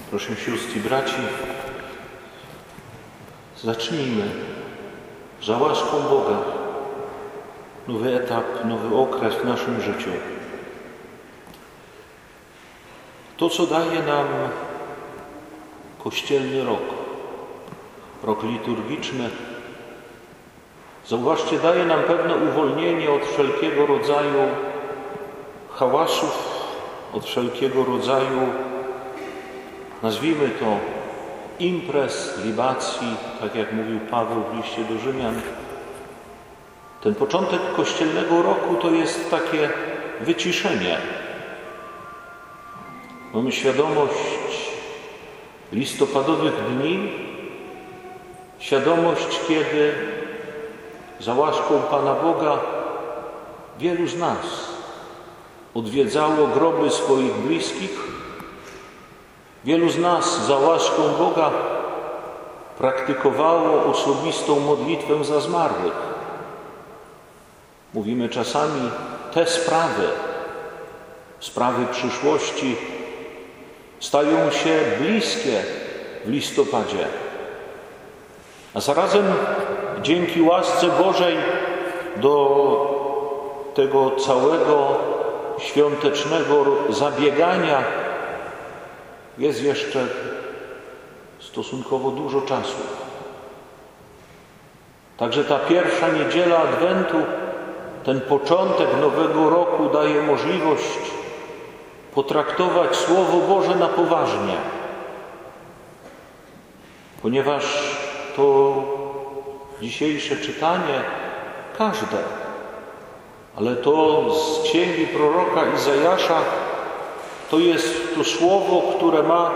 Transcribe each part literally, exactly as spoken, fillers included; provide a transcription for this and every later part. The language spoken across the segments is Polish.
Proszę sióstr i braci, zacznijmy za łaską Boga nowy etap, nowy okres w naszym życiu. To, co daje nam kościelny rok, rok liturgiczny, zauważcie, daje nam pewne uwolnienie od wszelkiego rodzaju hałasów, od wszelkiego rodzaju, nazwijmy to, imprez, libacji, tak jak mówił Paweł w liście do Rzymian. Ten początek kościelnego roku to jest takie wyciszenie. Mamy świadomość listopadowych dni, świadomość, kiedy za łaską Pana Boga wielu z nas odwiedzało groby swoich bliskich, wielu z nas za łaską Boga praktykowało osobistą modlitwę za zmarłych. Mówimy czasami, te sprawy, sprawy przyszłości stają się bliskie w listopadzie. A zarazem dzięki łasce Bożej do tego całego świątecznego zabiegania jest jeszcze stosunkowo dużo czasu. Także ta pierwsza niedziela Adwentu, ten początek nowego roku daje możliwość potraktować Słowo Boże na poważnie, ponieważ to dzisiejsze czytanie, każde, ale to z księgi proroka Izajasza, to jest to słowo, które ma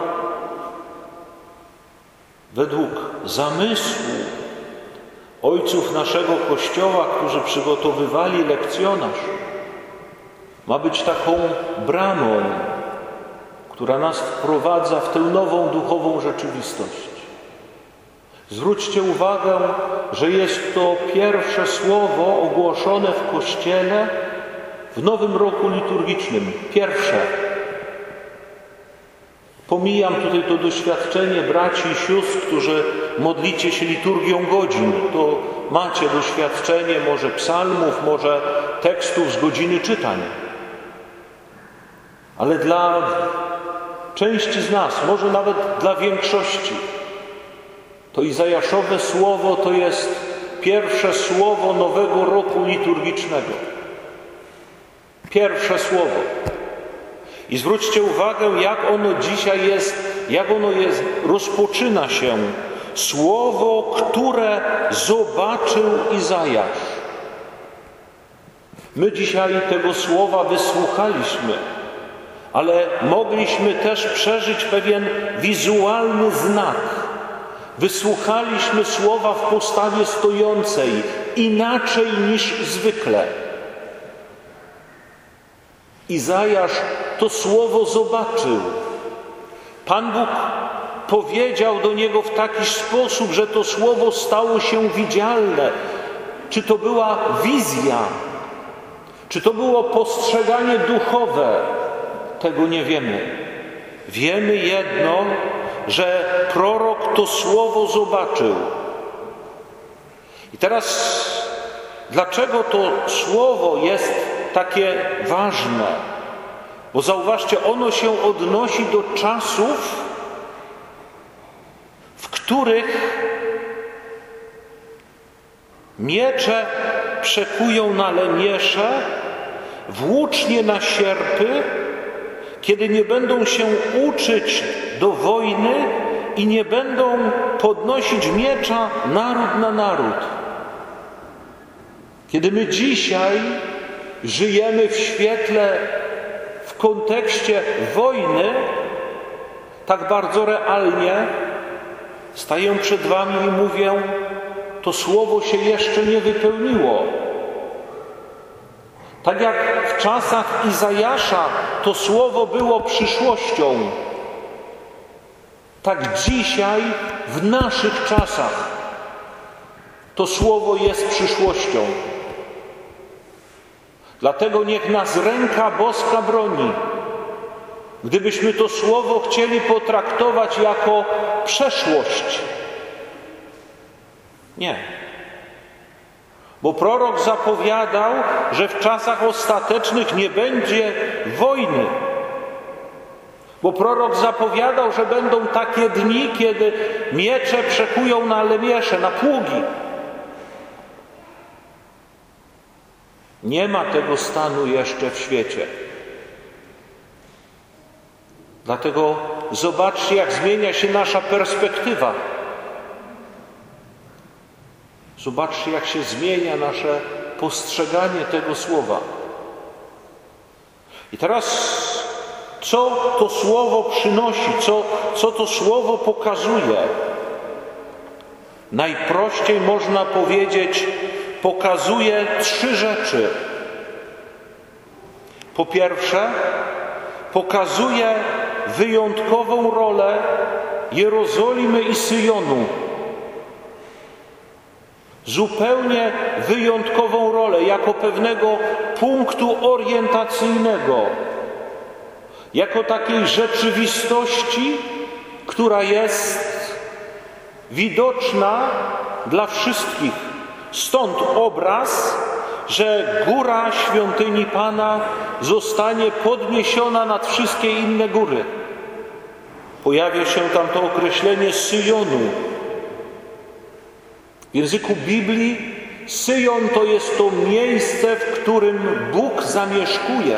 według zamysłu ojców naszego Kościoła, którzy przygotowywali lekcjonarz, ma być taką bramą, która nas wprowadza w tę nową duchową rzeczywistość. Zwróćcie uwagę, że jest to pierwsze słowo ogłoszone w Kościele w nowym roku liturgicznym. Pierwsze. Pomijam tutaj to doświadczenie braci i sióstr, którzy modlicie się liturgią godzin. To macie doświadczenie może psalmów, może tekstów z godziny czytań. Ale dla części z nas, może nawet dla większości, to Izajaszowe słowo to jest pierwsze słowo nowego roku liturgicznego. Pierwsze słowo. I zwróćcie uwagę, jak ono dzisiaj jest, jak ono jest, rozpoczyna się. Słowo, które zobaczył Izajasz. My dzisiaj tego słowa wysłuchaliśmy, ale mogliśmy też przeżyć pewien wizualny znak. Wysłuchaliśmy słowa w postawie stojącej, inaczej niż zwykle. Izajasz to słowo zobaczył. Pan Bóg powiedział do niego w taki sposób, że to słowo stało się widzialne. Czy to była wizja? Czy to było postrzeganie duchowe? Tego nie wiemy. Wiemy jedno, że prorok to słowo zobaczył. I teraz, dlaczego to słowo jest takie ważne? Bo zauważcie, ono się odnosi do czasów, w których miecze przekują na lemiesze, włócznie na sierpy, kiedy nie będą się uczyć do wojny i nie będą podnosić miecza naród na naród. Kiedy my dzisiaj żyjemy w świetle, w kontekście wojny, tak bardzo realnie, staję przed wami i mówię, to słowo się jeszcze nie wypełniło. Tak jak w czasach Izajasza to słowo było przyszłością, tak dzisiaj w naszych czasach to słowo jest przyszłością. Dlatego niech nas ręka boska broni, gdybyśmy to słowo chcieli potraktować jako przeszłość. Nie. Bo prorok zapowiadał, że w czasach ostatecznych nie będzie wojny. Bo prorok zapowiadał, że będą takie dni, kiedy miecze przekują na lemiesze, na pługi. Nie ma tego stanu jeszcze w świecie. Dlatego zobaczcie, jak zmienia się nasza perspektywa. Zobaczcie, jak się zmienia nasze postrzeganie tego słowa. I teraz, co to słowo przynosi? Co, co to słowo pokazuje? Najprościej można powiedzieć, pokazuje trzy rzeczy. Po pierwsze, pokazuje wyjątkową rolę Jerozolimy i Syjonu. Zupełnie wyjątkową rolę, jako pewnego punktu orientacyjnego, jako takiej rzeczywistości, która jest widoczna dla wszystkich. Stąd obraz, że góra świątyni Pana zostanie podniesiona nad wszystkie inne góry. Pojawia się tam to określenie Syjonu. W języku Biblii Syjon to jest to miejsce, w którym Bóg zamieszkuje.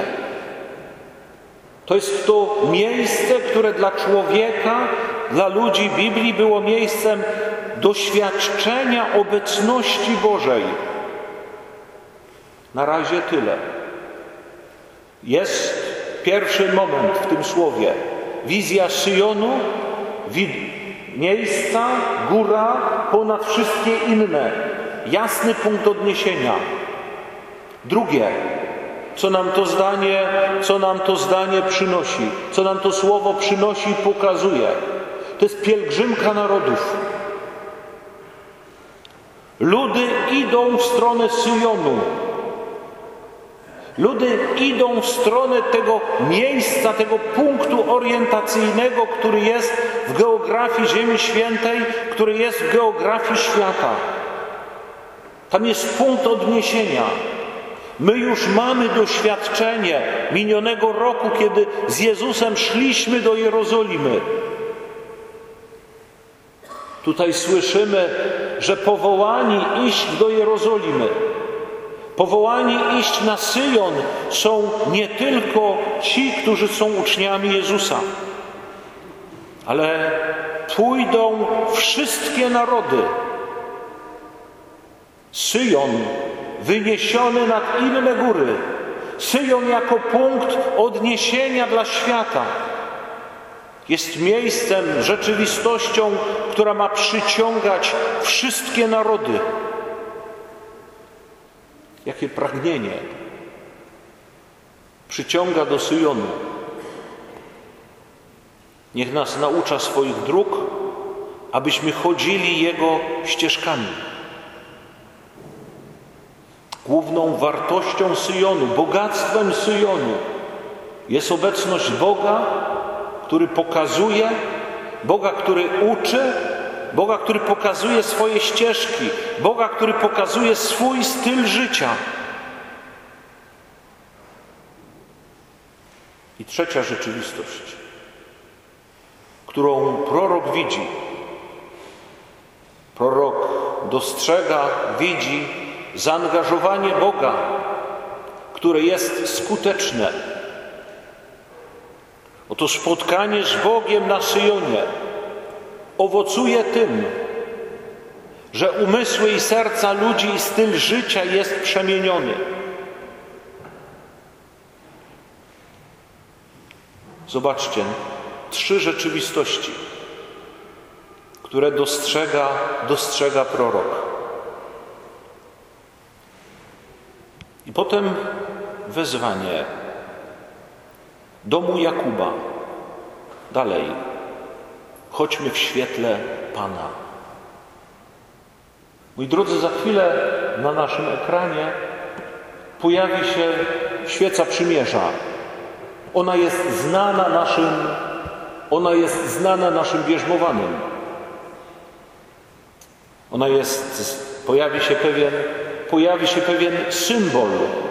To jest to miejsce, które dla człowieka, dla ludzi Biblii było miejscem doświadczenia obecności Bożej. Na razie tyle. Jest pierwszy moment w tym słowie. Wizja Syjonu, wid- miejsca, góra ponad wszystkie inne. Jasny punkt odniesienia. Drugie, co nam to zdanie, co nam to zdanie przynosi, co nam to słowo przynosi i pokazuje. To jest pielgrzymka narodów. Ludy idą w stronę Syjonu. Ludy idą w stronę tego miejsca, tego punktu orientacyjnego, który jest w geografii Ziemi Świętej, który jest w geografii świata. Tam jest punkt odniesienia. My już mamy doświadczenie minionego roku, kiedy z Jezusem szliśmy do Jerozolimy. Tutaj słyszymy, że powołani iść do Jerozolimy, powołani iść na Syjon są nie tylko ci, którzy są uczniami Jezusa, ale pójdą wszystkie narody. Syjon wyniesiony nad inne góry. Syjon jako punkt odniesienia dla świata. Jest miejscem, rzeczywistością, która ma przyciągać wszystkie narody. Jakie pragnienie przyciąga do Syjonu. Niech nas naucza swoich dróg, abyśmy chodzili Jego ścieżkami. Główną wartością Syjonu, bogactwem Syjonu jest obecność Boga, który pokazuje, Boga, który uczy, Boga, który pokazuje swoje ścieżki, Boga, który pokazuje swój styl życia. I trzecia rzeczywistość, którą prorok widzi. Prorok dostrzega, widzi zaangażowanie Boga, które jest skuteczne. Oto spotkanie z Bogiem na Syjonie owocuje tym, że umysły i serca ludzi i styl życia jest przemieniony. Zobaczcie, trzy rzeczywistości, które dostrzega, dostrzega prorok. I potem wezwanie domu Jakuba. Dalej. Chodźmy w świetle Pana. Moi drodzy, za chwilę na naszym ekranie pojawi się świeca przymierza. Ona jest znana naszym, ona jest znana naszym bierzmowanym. Ona jest, pojawi się pewien, pojawi się pewien symbol.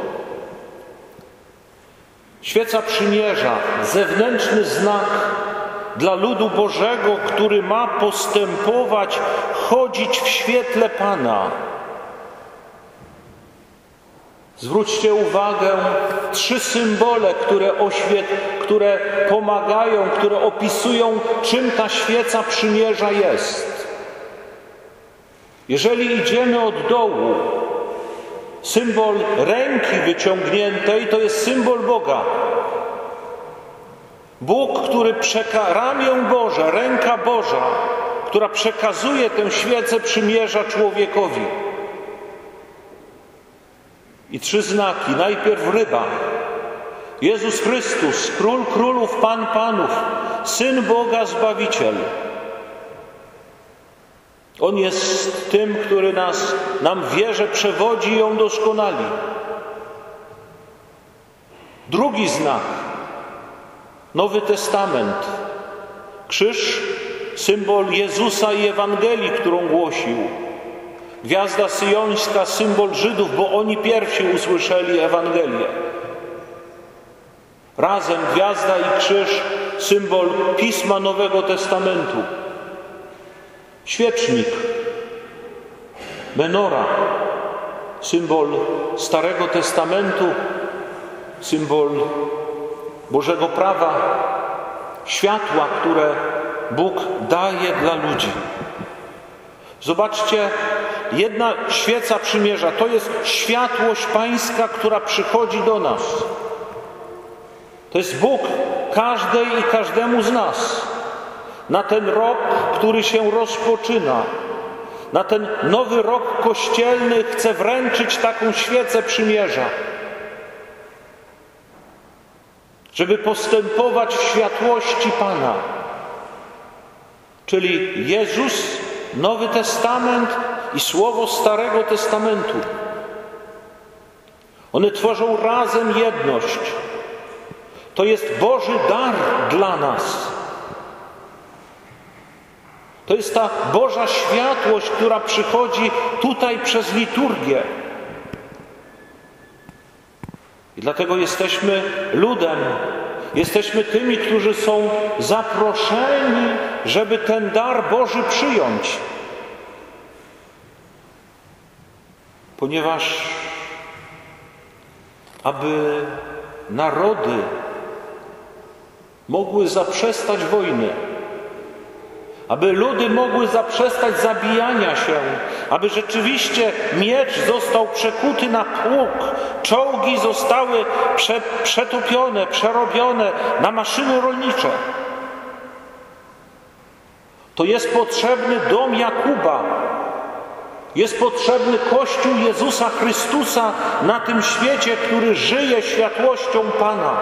Świeca przymierza, zewnętrzny znak dla ludu Bożego, który ma postępować, chodzić w świetle Pana. Zwróćcie uwagę, trzy symbole, które, oświet, które pomagają, które opisują, czym ta świeca przymierza jest. Jeżeli idziemy od dołu, symbol ręki wyciągniętej to jest symbol Boga. Bóg, który przeka... ramię Boże, ręka Boża, która przekazuje tę świecę przymierza człowiekowi. I trzy znaki. Najpierw ryba. Jezus Chrystus, Król Królów, Pan Panów, Syn Boga, Zbawiciel. On jest tym, który nas, nam w wierze przewodzi i ją doskonali. Drugi znak. Nowy Testament. Krzyż, symbol Jezusa i Ewangelii, którą głosił. Gwiazda syjońska, symbol Żydów, bo oni pierwsi usłyszeli Ewangelię. Razem gwiazda i krzyż, symbol Pisma Nowego Testamentu. Świecznik, menora, symbol Starego Testamentu, symbol Bożego prawa, światła, które Bóg daje dla ludzi. Zobaczcie, jedna świeca przymierza to jest światłość Pańska, która przychodzi do nas. To jest Bóg każdej i każdemu z nas. Na ten rok, który się rozpoczyna, na ten nowy rok kościelny chce wręczyć taką świecę przymierza. Żeby postępować w światłości Pana. Czyli Jezus, Nowy Testament i Słowo Starego Testamentu. One tworzą razem jedność. To jest Boży dar dla nas. To jest ta Boża światłość, która przychodzi tutaj przez liturgię. I dlatego jesteśmy ludem. Jesteśmy tymi, którzy są zaproszeni, żeby ten dar Boży przyjąć. Ponieważ aby narody mogły zaprzestać wojny, aby ludy mogły zaprzestać zabijania się, aby rzeczywiście miecz został przekuty na pług, czołgi zostały prze, przetopione, przerobione na maszyny rolnicze. To jest potrzebny dom Jakuba, jest potrzebny Kościół Jezusa Chrystusa na tym świecie, który żyje światłością Pana.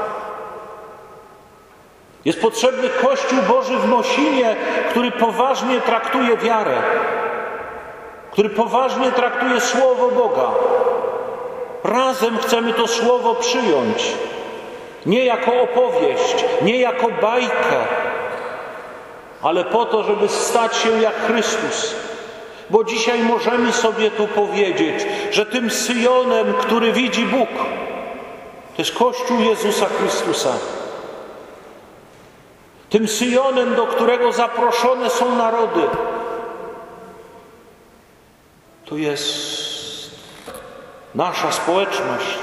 Jest potrzebny Kościół Boży w Mosinie, który poważnie traktuje wiarę, który poważnie traktuje Słowo Boga. Razem chcemy to Słowo przyjąć, nie jako opowieść, nie jako bajkę, ale po to, żeby stać się jak Chrystus. Bo dzisiaj możemy sobie tu powiedzieć, że tym Syjonem, który widzi Bóg, to jest Kościół Jezusa Chrystusa. Tym Syjonem, do którego zaproszone są narody, to jest nasza społeczność.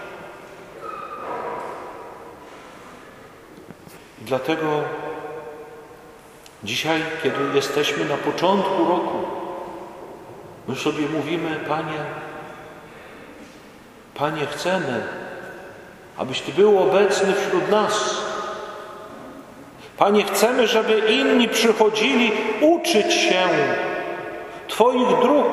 I dlatego dzisiaj, kiedy jesteśmy na początku roku, my sobie mówimy: Panie, Panie, chcemy, abyś Ty był obecny wśród nas. Panie, chcemy, żeby inni przychodzili uczyć się Twoich dróg.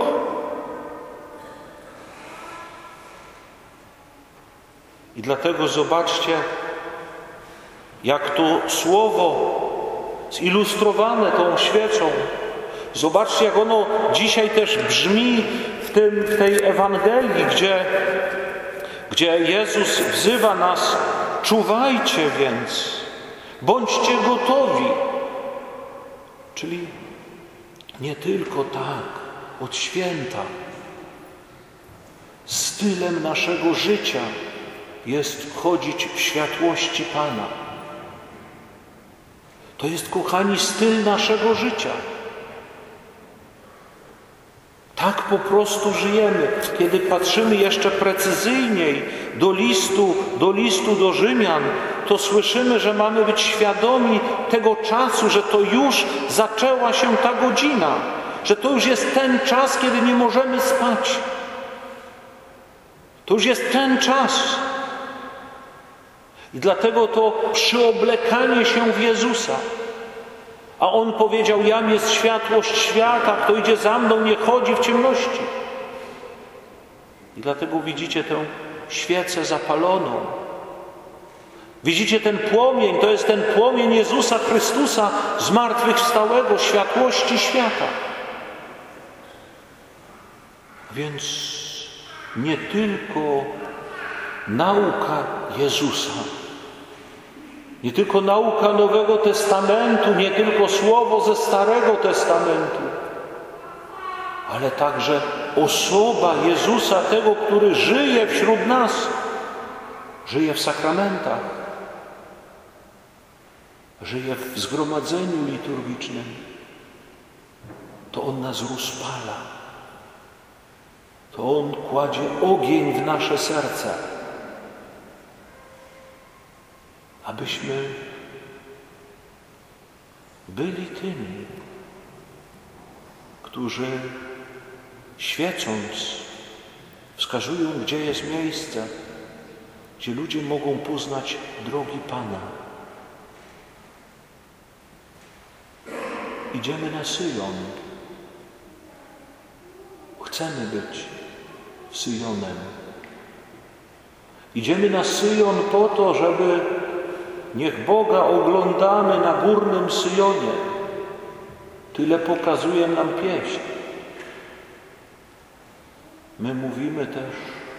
I dlatego zobaczcie, jak to słowo zilustrowane tą świecą. Zobaczcie, jak ono dzisiaj też brzmi w, tym, w tej Ewangelii, gdzie, gdzie Jezus wzywa nas Czuwajcie więc, bądźcie gotowi. Czyli nie tylko tak, od święta. Stylem naszego życia jest chodzić w światłości Pana. To jest, kochani, styl naszego życia. Tak po prostu żyjemy. Kiedy patrzymy jeszcze precyzyjniej do listu, do listu do Rzymian, to słyszymy, że mamy być świadomi tego czasu, że to już zaczęła się ta godzina, że to już jest ten czas, kiedy nie możemy spać. To już jest ten czas. I dlatego to przyoblekanie się w Jezusa. A On powiedział, jam jest światłość świata, kto idzie za mną, nie chodzi w ciemności. I dlatego widzicie tę świecę zapaloną. Widzicie ten płomień, to jest ten płomień Jezusa Chrystusa, zmartwychwstałego, światłości świata. Więc nie tylko nauka Jezusa, nie tylko nauka Nowego Testamentu, nie tylko słowo ze Starego Testamentu, ale także osoba Jezusa, tego, który żyje wśród nas, żyje w sakramentach, żyje w zgromadzeniu liturgicznym. To On nas rozpala. To On kładzie ogień w nasze serca, abyśmy byli tymi, którzy świecąc wskazują, gdzie jest miejsce, gdzie ludzie mogą poznać drogi Pana. Idziemy na Syjon. Chcemy być Syjonem. Idziemy na Syjon po to, żeby niech Boga oglądamy na górnym Syjonie. Tyle pokazuje nam pieśń. My mówimy też,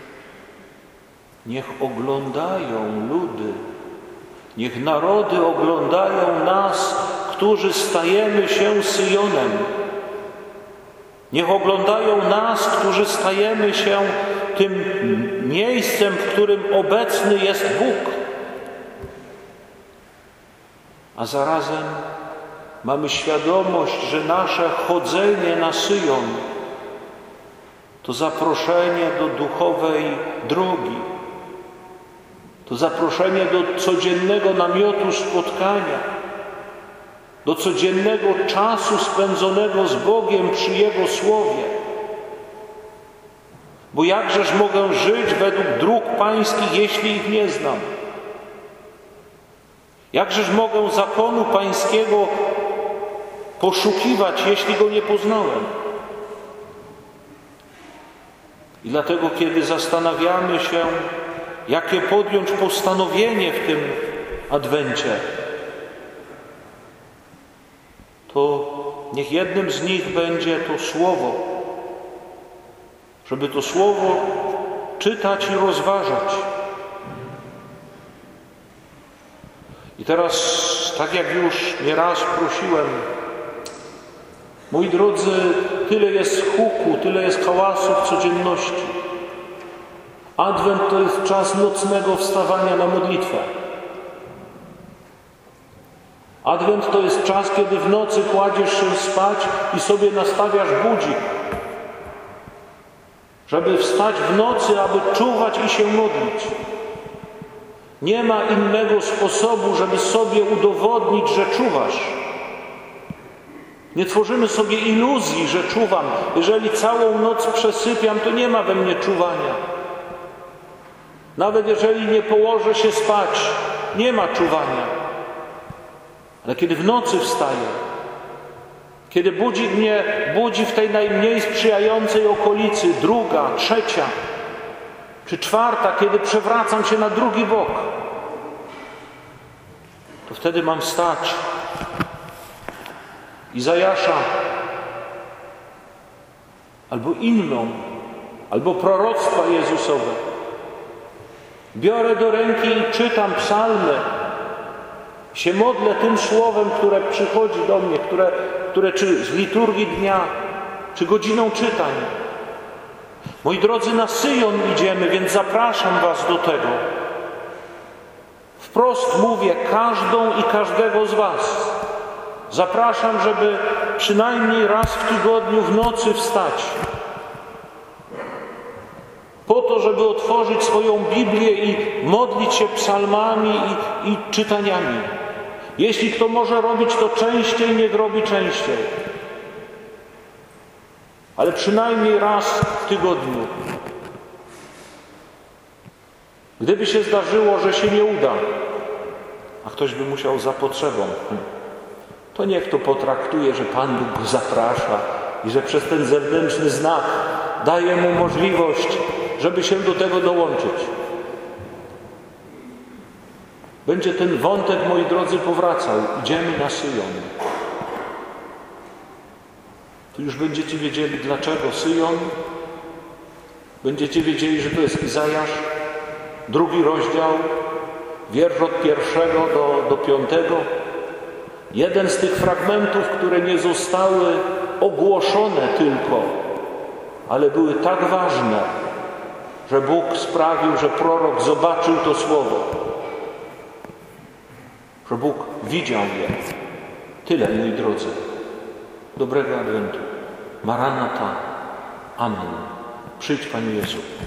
niech oglądają ludy, niech narody oglądają nas, którzy stajemy się Syjonem. Niech oglądają nas, którzy stajemy się tym miejscem, w którym obecny jest Bóg. A zarazem mamy świadomość, że nasze chodzenie na Syjon to zaproszenie do duchowej drogi, to zaproszenie do codziennego namiotu spotkania, do codziennego czasu spędzonego z Bogiem przy Jego Słowie. Bo jakżeż mogę żyć według dróg Pańskich, jeśli ich nie znam? Jakżeż mogę zakonu Pańskiego poszukiwać, jeśli go nie poznałem? I dlatego, kiedy zastanawiamy się, jakie podjąć postanowienie w tym Adwencie, to niech jednym z nich będzie to Słowo, żeby to Słowo czytać i rozważać. I teraz, tak jak już nieraz prosiłem, moi drodzy, tyle jest huku, tyle jest hałasu w codzienności. Adwent to jest czas nocnego wstawania na modlitwę. Adwent to jest czas, kiedy w nocy kładziesz się spać i sobie nastawiasz budzik, żeby wstać w nocy, aby czuwać i się modlić. Nie ma innego sposobu, żeby sobie udowodnić, że czuwasz. Nie tworzymy sobie iluzji, że czuwam. Jeżeli całą noc przesypiam, to nie ma we mnie czuwania. Nawet jeżeli nie położę się spać, nie ma czuwania. Ale kiedy w nocy wstaję, kiedy budzik mnie budzi w tej najmniej sprzyjającej okolicy, druga, trzecia czy czwarta, kiedy przewracam się na drugi bok, to wtedy mam wstać. Izajasza albo inną, albo proroctwa Jezusowe. Biorę do ręki i czytam psalmy. Się modlę tym słowem, które przychodzi do mnie, które, które czy z liturgii dnia, czy godziną czytań. Moi drodzy, na Syjon idziemy, więc zapraszam was do tego. Wprost mówię każdą i każdego z was. Zapraszam, żeby przynajmniej raz w tygodniu w nocy wstać. Po to, żeby otworzyć swoją Biblię i modlić się psalmami i, i czytaniami. Jeśli kto może robić to częściej, niech robi częściej. Ale przynajmniej raz w tygodniu. Gdyby się zdarzyło, że się nie uda, a ktoś by musiał za potrzebą, to niech to potraktuje, że Pan Bóg go zaprasza i że przez ten zewnętrzny znak daje mu możliwość, żeby się do tego dołączyć. Będzie ten wątek, moi drodzy, powracał. Idziemy na Syjon. Tu już będziecie wiedzieli, dlaczego Syjon. Będziecie wiedzieli, że to jest Izajasz, drugi rozdział, wiersz od pierwszego do, do piątego. Jeden z tych fragmentów, które nie zostały ogłoszone tylko, ale były tak ważne, że Bóg sprawił, że prorok zobaczył to słowo. Że Bóg widział je. Tyle, moi drodzy. Dobrego Adwentu. Maranata. Amen. Przyjdź, Panie Jezu.